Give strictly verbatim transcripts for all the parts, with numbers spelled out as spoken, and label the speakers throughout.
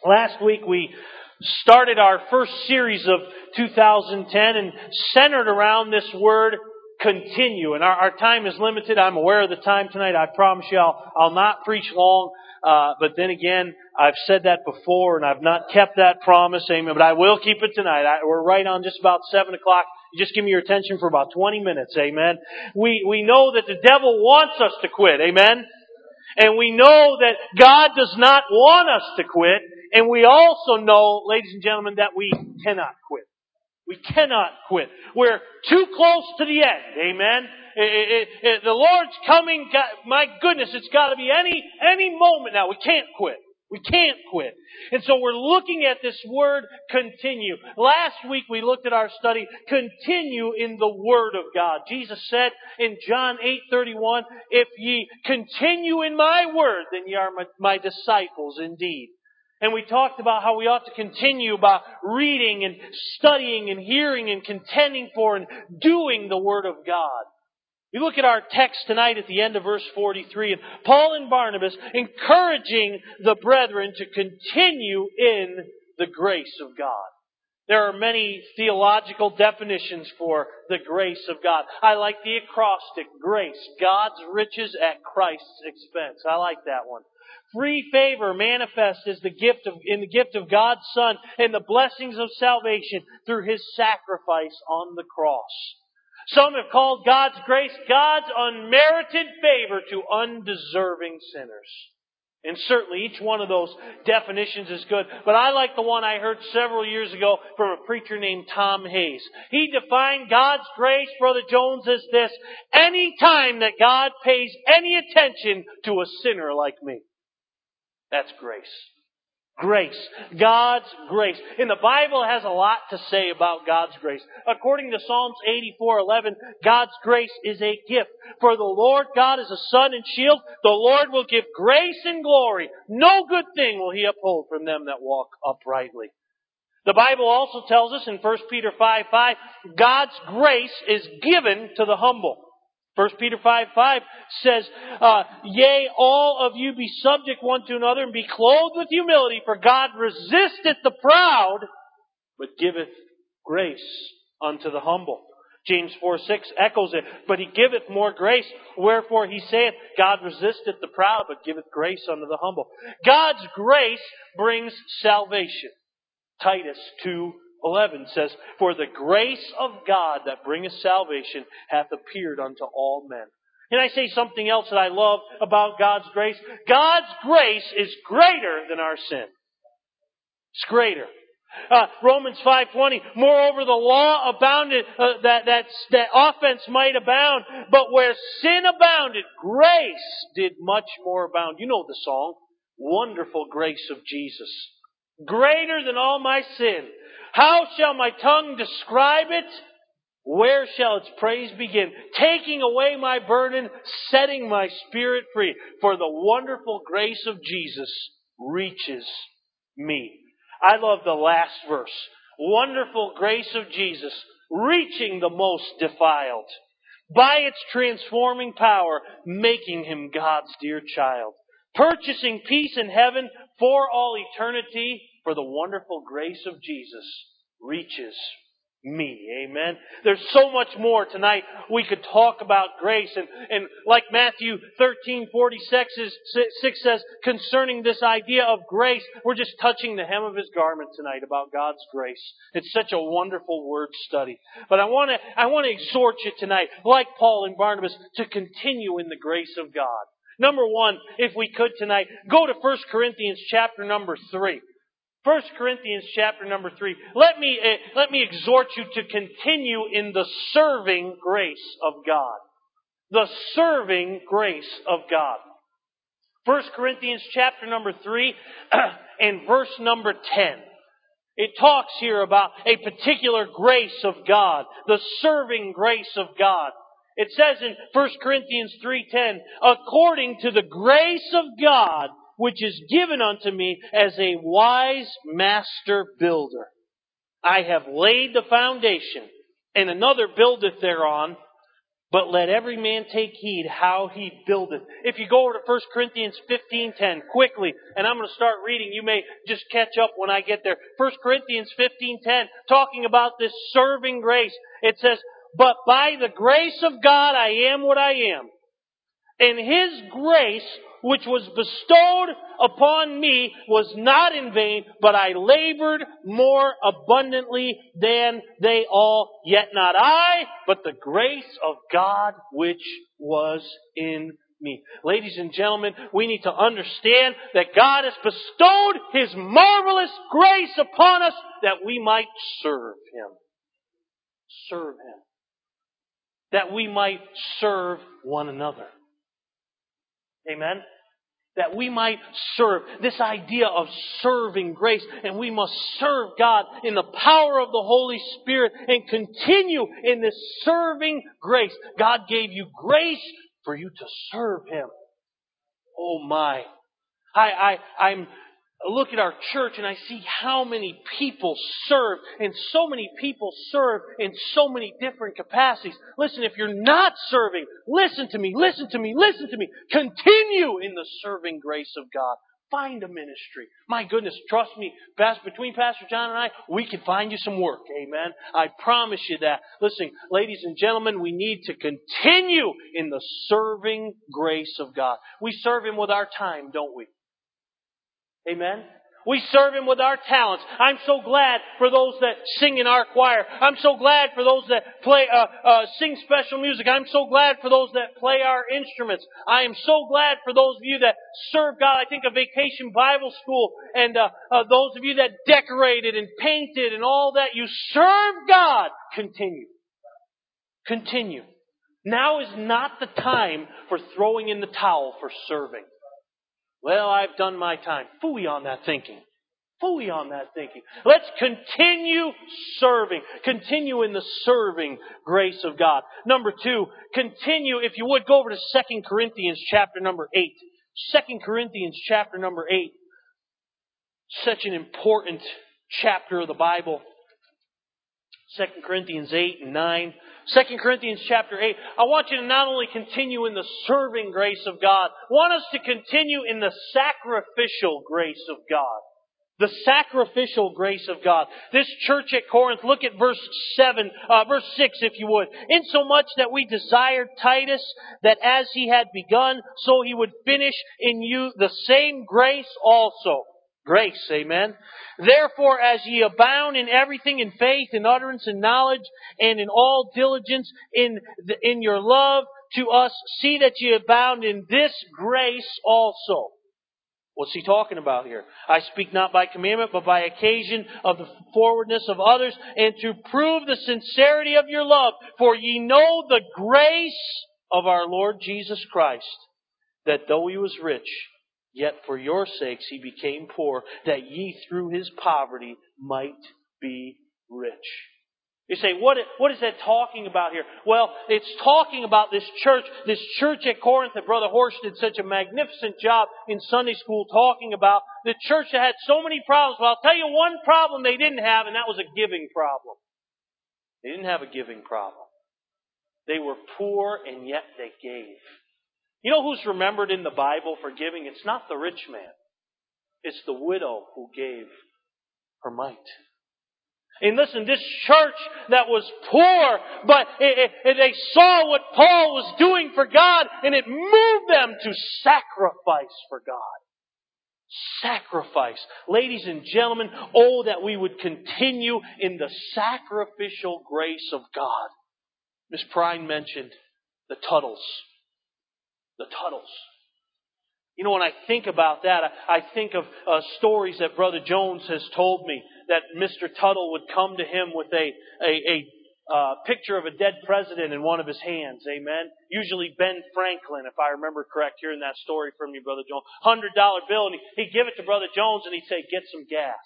Speaker 1: Last week we started our first series of two thousand ten and centered around this word, continue. And our, our time is limited. I'm aware of the time tonight. I promise you I'll, I'll not preach long. Uh, but then again, I've said that before and I've not kept that promise. Amen. But I will keep it tonight. I, we're right on just about seven o'clock. You just give me your attention for about twenty minutes. Amen. We, we know that the devil wants us to quit. Amen. And we know that God does not want us to quit. And we also know, ladies and gentlemen, that we cannot quit. We cannot quit. We're too close to the end. Amen. It, it, it, the Lord's coming. God, my goodness, it's got to be any any moment now. We can't quit. We can't quit. And so we're looking at this word, continue. Last week we looked at our study, continue in the Word of God. Jesus said in John eight thirty-one, if ye continue in my word, then ye are my, my disciples indeed. And we talked about how we ought to continue by reading and studying and hearing and contending for and doing the Word of God. We look at our text tonight at the end of verse forty-three, and Paul and Barnabas encouraging the brethren to continue in the grace of God. There are many theological definitions for the grace of God. I like the acrostic, grace, God's riches at Christ's expense. I like that one. Free favor manifest is the gift of, in the gift of God's Son and the blessings of salvation through His sacrifice on the cross. Some have called God's grace God's unmerited favor to undeserving sinners. And certainly each one of those definitions is good. But I like the one I heard several years ago from a preacher named Tom Hayes. He defined God's grace, Brother Jones, as this: any time that God pays any attention to a sinner like me. That's grace. Grace. God's grace. And the Bible has a lot to say about God's grace. According to Psalms eighty-four eleven, God's grace is a gift. For the Lord God is a sun and shield. The Lord will give grace and glory. No good thing will He uphold from them that walk uprightly. The Bible also tells us in First Peter five five, God's grace is given to the humble. First Peter five five says, uh, yea, all of you be subject one to another and be clothed with humility, for God resisteth the proud, but giveth grace unto the humble. James four six echoes it, but He giveth more grace, wherefore He saith, God resisteth the proud, but giveth grace unto the humble. God's grace brings salvation. Titus two eleven says, for the grace of God that bringeth salvation hath appeared unto all men. And I say something else that I love about God's grace. God's grace is greater than our sin. It's greater. Uh, Romans five twenty, moreover the law abounded, uh, that, that, that offense might abound, but where sin abounded, grace did much more abound. You know the song, Wonderful Grace of Jesus. Greater than all my sin. How shall my tongue describe it? Where shall its praise begin? Taking away my burden, setting my spirit free. For the wonderful grace of Jesus reaches me. I love the last verse. Wonderful grace of Jesus reaching the most defiled. By its transforming power, making him God's dear child. Purchasing peace in heaven for all eternity. For the wonderful grace of Jesus reaches me. Amen. There's so much more tonight we could talk about grace. And, and like Matthew thirteen forty-six says concerning this idea of grace, we're just touching the hem of His garment tonight about God's grace. It's such a wonderful word study. But I want to I want to exhort you tonight, like Paul and Barnabas, to continue in the grace of God. Number one, if we could tonight, go to First Corinthians chapter number three. First Corinthians chapter number three. Let me, uh, let me exhort you to continue in the serving grace of God. The serving grace of God. First Corinthians chapter number three and verse number ten. It talks here about a particular grace of God. The serving grace of God. It says in First Corinthians three ten, according to the grace of God, which is given unto me as a wise master builder. I have laid the foundation, and another buildeth thereon. But let every man take heed how he buildeth. If you go over to First Corinthians fifteen ten quickly, and I'm going to start reading, you may just catch up when I get there. First Corinthians fifteen ten, talking about this serving grace. It says, but by the grace of God I am what I am. And His grace, which was bestowed upon me, was not in vain, but I labored more abundantly than they all. Yet not I, but the grace of God which was in me. Ladies and gentlemen, we need to understand that God has bestowed His marvelous grace upon us that we might serve Him. Serve Him. That we might serve one another. Amen? That we might serve. This idea of serving grace. And we must serve God in the power of the Holy Spirit and continue in this serving grace. God gave you grace for you to serve Him. Oh my. I, I, I'm... look at our church and I see how many people serve, and so many people serve in so many different capacities. Listen, if you're not serving, listen to me, listen to me, listen to me. Continue in the serving grace of God. Find a ministry. My goodness, trust me, between Pastor John and I, we can find you some work. Amen. I promise you that. Listen, ladies and gentlemen, we need to continue in the serving grace of God. We serve Him with our time, don't we? Amen? We serve Him with our talents. I'm so glad for those that sing in our choir. I'm so glad for those that play, uh, uh, sing special music. I'm so glad for those that play our instruments. I am so glad for those of you that serve God. I think of Vacation Bible School and uh, uh, those of you that decorated and painted and all that. You serve God. Continue. Continue. Now is not the time for throwing in the towel for serving. Well, I've done my time. Phooey on that thinking. Phooey on that thinking. Let's continue serving. Continue in the serving grace of God. Number two, continue, if you would, go over to Second Corinthians chapter number eight. Second Corinthians chapter number eight. Such an important chapter of the Bible. Second Corinthians eight and nine. Second Corinthians chapter eight. I want you to not only continue in the serving grace of God, I want us to continue in the sacrificial grace of God. The sacrificial grace of God. This church at Corinth, look at verse seven, uh, verse six if you would. Insomuch that we desired Titus, that as he had begun, so he would finish in you the same grace also. Grace, amen. Therefore, as ye abound in everything, in faith, in utterance, in knowledge, and in all diligence, in the, in your love to us, see that ye abound in this grace also. What's he talking about here? I speak not by commandment, but by occasion of the forwardness of others, and to prove the sincerity of your love. For ye know the grace of our Lord Jesus Christ, that though he was rich, yet for your sakes he became poor, that ye through his poverty might be rich. You say, what, what is that talking about here? Well, it's talking about this church, this church at Corinth that Brother Horst did such a magnificent job in Sunday school talking about. The church that had so many problems. Well, I'll tell you one problem they didn't have, and that was a giving problem. They didn't have a giving problem. They were poor, and yet they gave. You know who's remembered in the Bible for giving? It's not the rich man. It's the widow who gave her mite. And listen, this church that was poor, but it, it, they saw what Paul was doing for God, and it moved them to sacrifice for God. Sacrifice. Ladies and gentlemen, oh, that we would continue in the sacrificial grace of God. Miss Prine mentioned the Tuttles. The Tuttles. You know, when I think about that, I, I think of uh, stories that Brother Jones has told me that Mister Tuttle would come to him with a, a, a uh, picture of a dead president in one of his hands. Amen. Usually Ben Franklin, if I remember correct, hearing that story from you, Brother Jones. one hundred dollar bill, and he, he'd give it to Brother Jones, and he'd say, get some gas.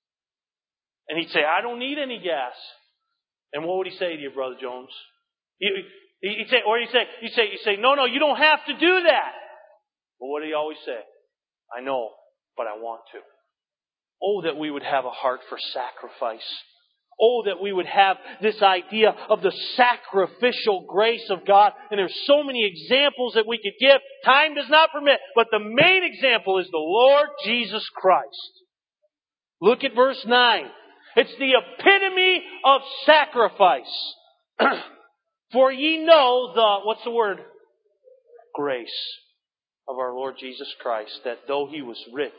Speaker 1: And he'd say, I don't need any gas. And what would he say to you, Brother Jones? He, he'd say, or he'd say, he'd say, he'd say, no, no, you don't have to do that. But what did he always say? I know, but I want to. Oh, that we would have a heart for sacrifice. Oh, that we would have this idea of the sacrificial grace of God. And there's so many examples that we could give. Time does not permit. But the main example is the Lord Jesus Christ. Look at verse nine. It's the epitome of sacrifice. For ye know the, what's the word? Grace of our Lord Jesus Christ, that though He was rich,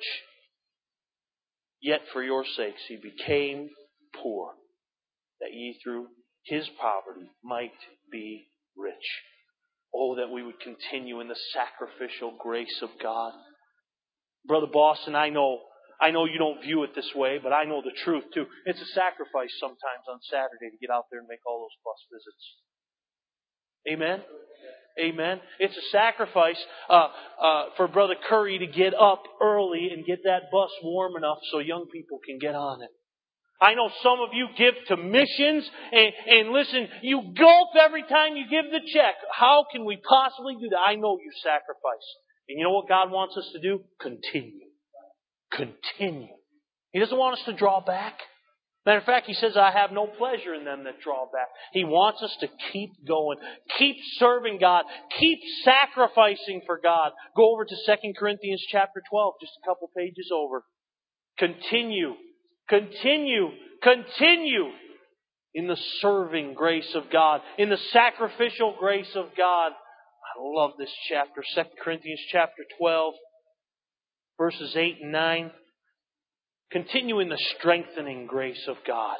Speaker 1: yet for your sakes He became poor, that ye through His poverty might be rich. Oh, that we would continue in the sacrificial grace of God. Brother Boston, I know, I know you don't view it this way, but I know the truth too. It's a sacrifice sometimes on Saturday to get out there and make all those bus visits. Amen? Amen. It's a sacrifice uh, uh, for Brother Curry to get up early and get that bus warm enough so young people can get on it. I know some of you give to missions and, and listen, you gulp every time you give the check. How can we possibly do that? I know you sacrifice. And you know what God wants us to do? Continue. Continue. He doesn't want us to draw back. Matter of fact, He says, I have no pleasure in them that draw back. He wants us to keep going. Keep serving God. Keep sacrificing for God. Go over to Second Corinthians chapter twelve, just a couple pages over. Continue. Continue. Continue in the serving grace of God. In the sacrificial grace of God. I love this chapter. Second Corinthians chapter twelve, verses eight and nine. Continue in the strengthening grace of God.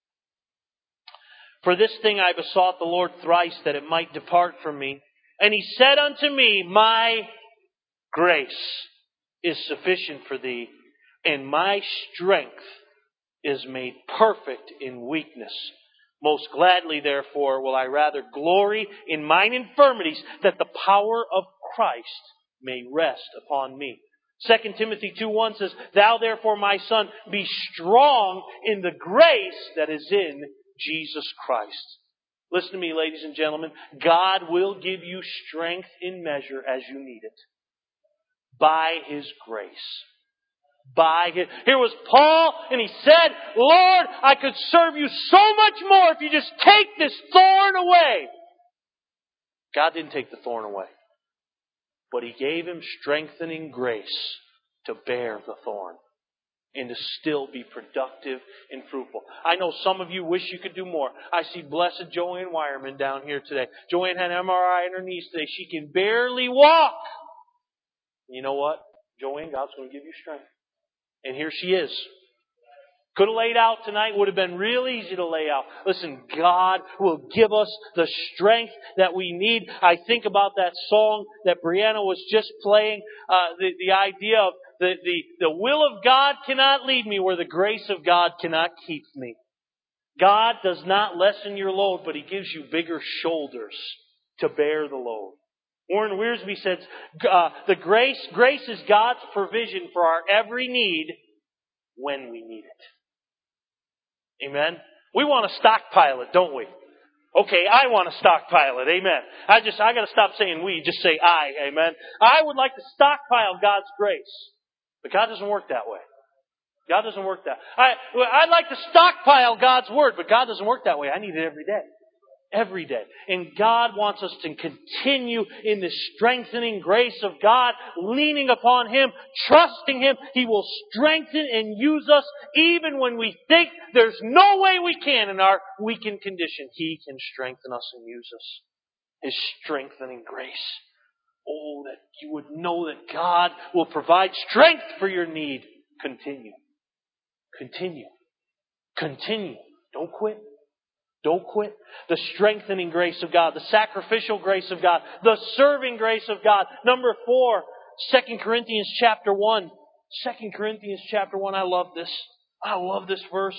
Speaker 1: For this thing I besought the Lord thrice, that it might depart from me. And He said unto me, My grace is sufficient for thee, and my strength is made perfect in weakness. Most gladly, therefore, will I rather glory in mine infirmities, that the power of Christ may rest upon me. Second Timothy two one says, Thou therefore, my son, be strong in the grace that is in Jesus Christ. Listen to me, ladies and gentlemen. God will give you strength in measure as you need it. By His grace. By His... Here was Paul, and he said, Lord, I could serve you so much more if you just take this thorn away. God didn't take the thorn away. But He gave him strengthening grace to bear the thorn and to still be productive and fruitful. I know some of you wish you could do more. I see blessed Joanne Wireman down here today. Joanne had an M R I in her knees today. She can barely walk. You know what? Joanne, God's going to give you strength. And here she is. Could have laid out tonight. Would have been real easy to lay out. Listen, God will give us the strength that we need. I think about that song that Brianna was just playing. Uh, the, the idea of the, the, the will of God cannot lead me where the grace of God cannot keep me. God does not lessen your load, but He gives you bigger shoulders to bear the load. Warren Wiersbe says, uh, the grace, grace is God's provision for our every need when we need it. Amen. We want to stockpile it, don't we? Okay, I want to stockpile it. Amen. I just, I got to stop saying we. Just say I. Amen. I would like to stockpile God's grace. But God doesn't work that way. God doesn't work that. I, I'd like to stockpile God's Word, but God doesn't work that way. I need it every day. Every day. And God wants us to continue in the strengthening grace of God, leaning upon Him, trusting Him. He will strengthen and use us even when we think there's no way we can in our weakened condition. He can strengthen us and use us. His strengthening grace. Oh, that you would know that God will provide strength for your need. Continue. Continue. Continue. Don't quit. Don't quit. The strengthening grace of God, the sacrificial grace of God, the serving grace of God. Number four, Second Corinthians chapter one. Second Corinthians chapter one. I love this. I love this verse.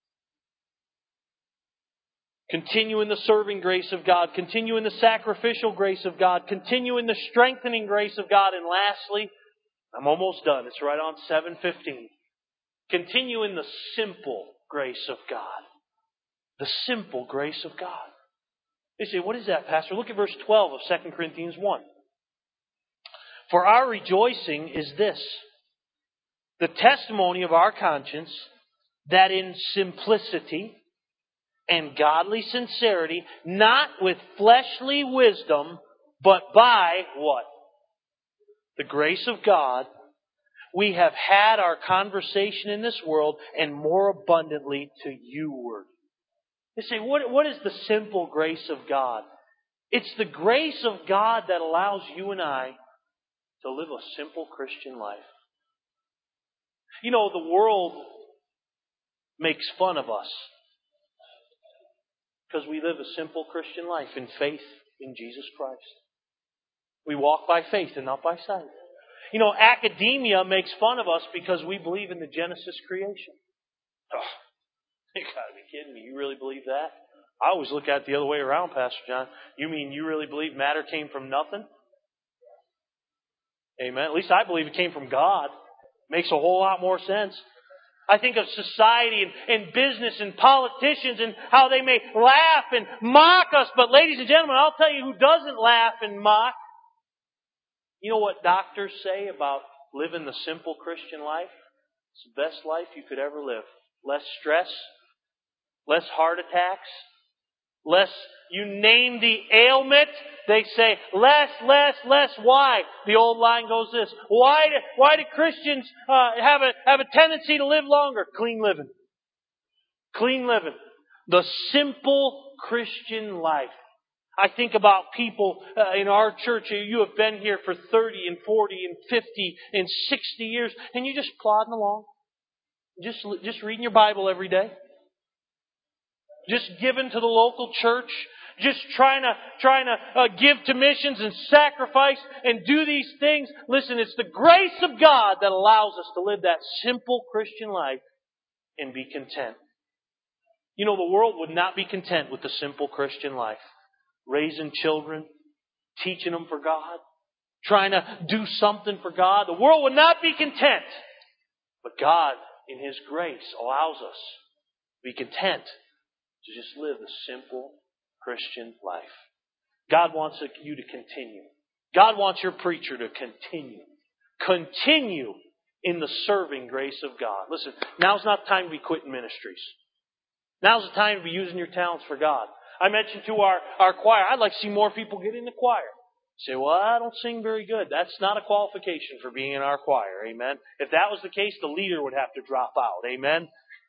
Speaker 1: Continue in the serving grace of God. Continue in the sacrificial grace of God. Continue in the strengthening grace of God. And lastly, I'm almost done. It's right on seven fifteen. Continue in the simple grace of God. The simple grace of God. You say, what is that, Pastor? Look at verse twelve of Second Corinthians one. For our rejoicing is this, the testimony of our conscience, that in simplicity and godly sincerity, not with fleshly wisdom, but by what? The grace of God, we have had our conversation in this world, and more abundantly to you-ward. They say, what, what is the simple grace of God? It's the grace of God that allows you and I to live a simple Christian life. You know, the world makes fun of us because we live a simple Christian life in faith in Jesus Christ. We walk by faith and not by sight. You know, academia makes fun of us because we believe in the Genesis creation. Oh, you gotta be kidding me. You really believe that? I always look at it the other way around, Pastor John. You mean you really believe matter came from nothing? Amen. At least I believe it came from God. Makes a whole lot more sense. I think of society and, and business and politicians and how they may laugh and mock us. But ladies and gentlemen, I'll tell you who doesn't laugh and mock. You know what doctors say about living the simple Christian life? It's the best life you could ever live. Less stress, less heart attacks, less, you name the ailment, they say less, less, less. Why? The old line goes this. Why do, why do Christians uh, have a have a tendency to live longer? Clean living. Clean living. The simple Christian life. I think about people uh, in our church. You have been here for thirty and forty and fifty and sixty years, and you're just plodding along. Just, just reading your Bible every day. Just giving to the local church. Just trying to, trying to uh, give to missions and sacrifice and do these things. Listen, it's the grace of God that allows us to live that simple Christian life and be content. You know, the world would not be content with the simple Christian life. Raising children, teaching them for God, trying to do something for God. The world would not be content. But God, in His grace, allows us to be content to just live the simple Christian life. God wants you to continue. God wants your preacher to continue. Continue in the serving grace of God. Listen, now's not the time to be quitting ministries. Now's the time to be using your talents for God. I mentioned to our, our choir, I'd like to see more people get in the choir. You say, well, I don't sing very good. That's not a qualification for being in our choir. Amen. If that was the case, the leader would have to drop out. Amen.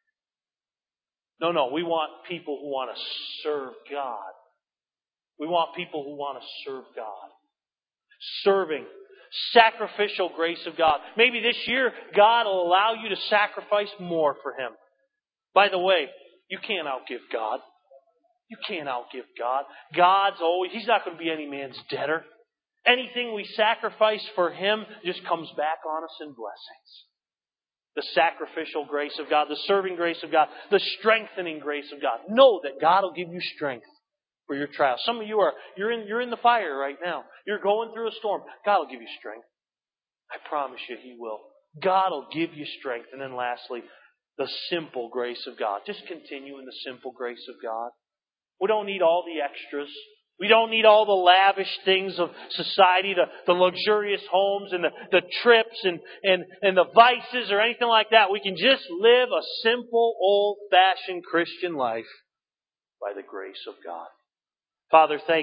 Speaker 1: No, no. We want people who want to serve God. We want people who want to serve God. Serving. Sacrificial grace of God. Maybe this year, God will allow you to sacrifice more for Him. By the way, you can't outgive God. You can't outgive God. God's always, He's not going to be any man's debtor. Anything we sacrifice for Him just comes back on us in blessings. The sacrificial grace of God, the serving grace of God, the strengthening grace of God. Know that God will give you strength for your trials. Some of you are, you're in, you're in the fire right now. You're going through a storm. God will give you strength. I promise you He will. God will give you strength. And then lastly, the simple grace of God. Just continue in the simple grace of God. We don't need all the extras. We don't need all the lavish things of society, the, the luxurious homes and the, the trips and, and, and the vices or anything like that. We can just live a simple, old-fashioned Christian life by the grace of God. Father, thank you.